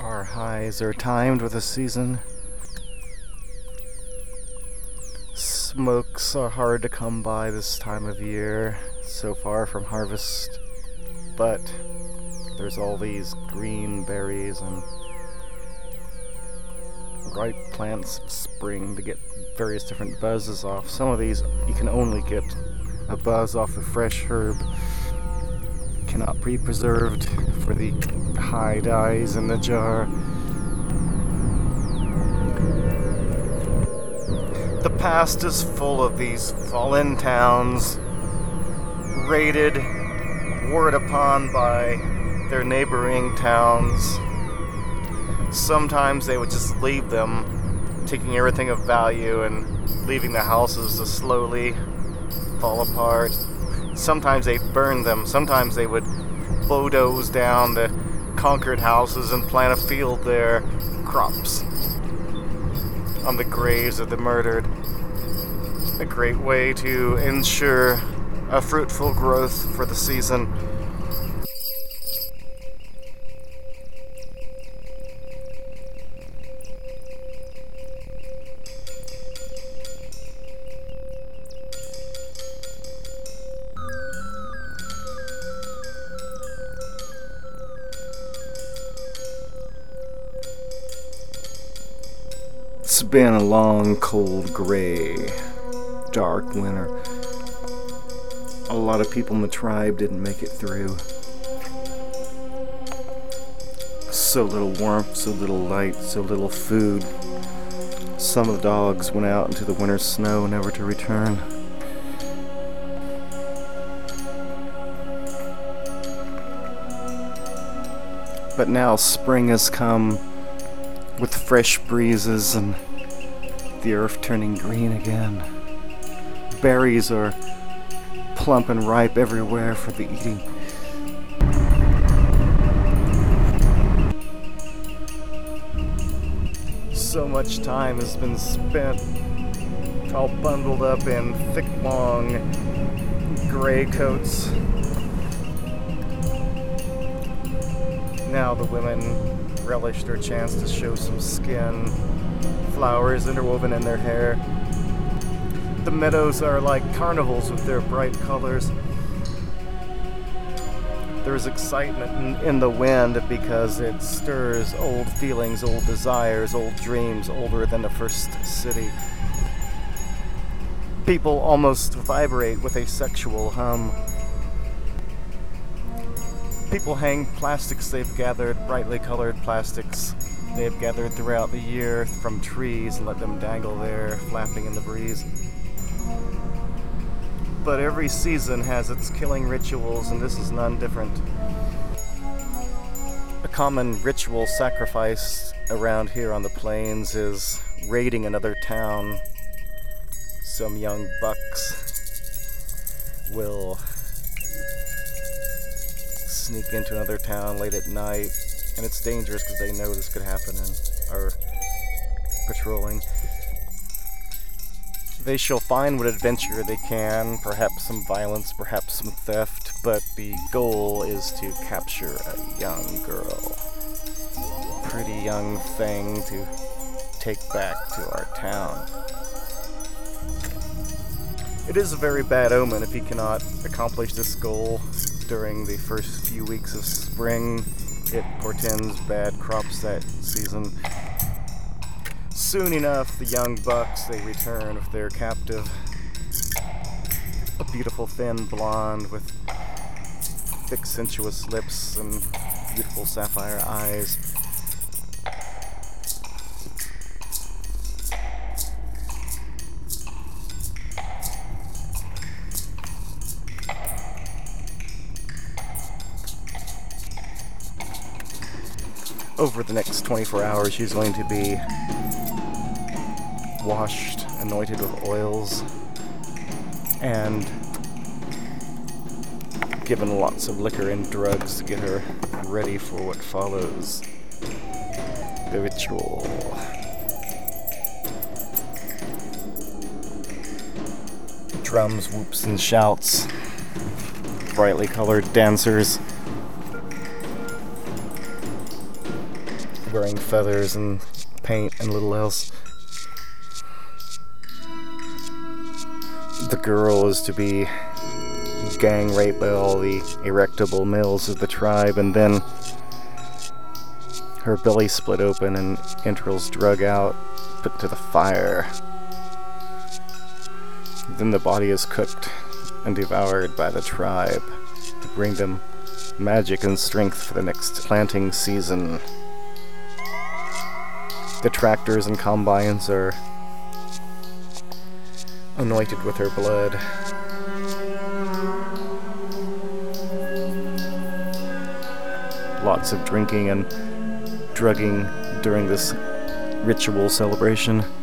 Our highs are timed with the season. Smokes are hard to come by this time of year, so far from harvest, but there's all these green berries and ripe plants of spring to get various different buzzes off. Some of these you can only get a buzz off the fresh herb, cannot be preserved for the high dyes in the jar. The past is full of these fallen towns, raided, warred upon by their neighboring towns. Sometimes they would just leave them, taking everything of value and leaving the houses to slowly fall apart. Sometimes they burned them. Sometimes they would bulldoze down the conquered houses and plant a field there, crops on the graves of the murdered. A great way to ensure a fruitful growth for the season. It's been a long, cold, gray, dark winter. A lot of people in the tribe didn't make it through. So little warmth, so little light, so little food. Some of the dogs went out into the winter snow, never to return. But now spring has come, with fresh breezes and the earth turning green again. Berries are plump and ripe everywhere for the eating. So much time has been spent all bundled up in thick, long gray coats. Now the women relish their chance to show some skin, flowers interwoven in their hair. The meadows are like carnivals with their bright colors. There's excitement in the wind because it stirs old feelings, old desires, old dreams, older than the first city. People almost vibrate with a sexual hum. People hang plastics they've gathered, brightly colored plastics they've gathered throughout the year from trees and let them dangle there, flapping in the breeze. But every season has its killing rituals, and this is none different. A common ritual sacrifice around here on the plains is raiding another town. Some young bucks will sneak into another town late at night, and it's dangerous because they know this could happen and are patrolling. They shall find what adventure they can, perhaps some violence, perhaps some theft, but the goal is to capture a young girl. Pretty young thing to take back to our town. It is a very bad omen if he cannot accomplish this goal during the first few weeks of spring. It portends bad crops that season. Soon enough, the young bucks, they return with their captive. A beautiful thin blonde with thick sensuous lips and beautiful sapphire eyes. Over the next 24 hours, she's going to be washed, anointed with oils, and given lots of liquor and drugs to get her ready for what follows. The ritual. Drums, whoops, and shouts. Brightly colored dancers. wearing feathers and paint and little else. The girl is to be gang raped by all the erectable males of the tribe, and then her belly split open and entrails drug out, put to the fire. Then the body is cooked and devoured by the tribe to bring them magic and strength for the next planting season. The tractors and combines are anointed with her blood. Lots of drinking and drugging during this ritual celebration.